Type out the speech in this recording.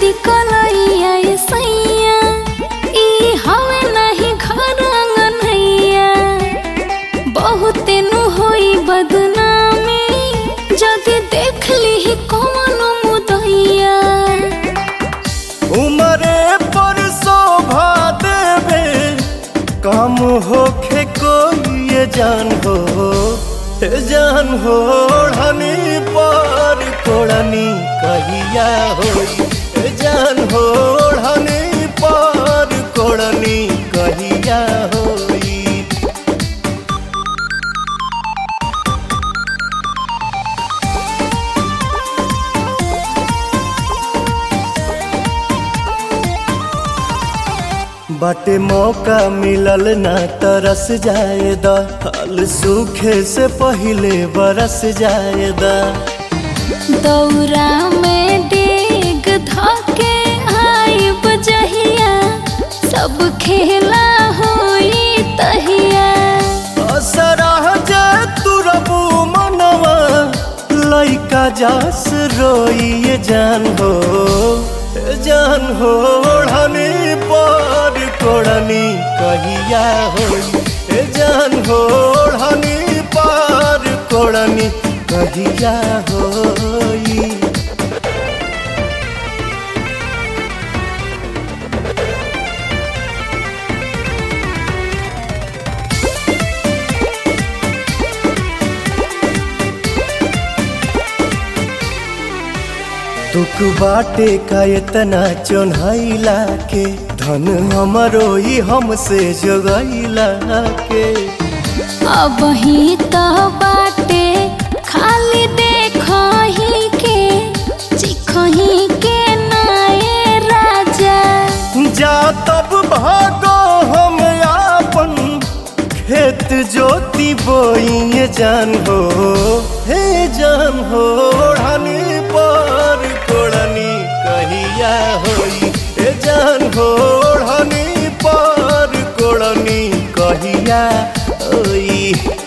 दी कलैया ये सैया ई हवे नहीं घर अंगनैया बहुत नु होई बदनामी जदि देख ली कौन मुदैया उमरे पर शोभा देवे काम होखे कोई ये जान हो ओढ़नी पर कोड़नी कहिया होई जान हो ओढ़नी पर कोड़नी कहिया होई। बाटे मौका मिलल ना तरस जाएदा हाल सूखे से पहले बरस जाएदा दौरा में डेग धके आई बजहिया सब खेला होई तहिया असराह जे तुरबू मनवा लइका जास रोई ये जान हो ओढ़नी पर कोड़नी कहिया होई जान हो ओढ़नी पर कोड़नी कहिया होई। तुक बाटे का इतना चोन्हाइला के धन हमरो ही हमसे जोगैला के अब ही तो बाटे खाली देखही के चिखही के नाये राजा जा तब भागो हम आपन खेत जोती बोई जान हो ओढ़नी पर कोड़नी कहिया होई जान हो ओढ़नी पर कोड़नी कहिया होई।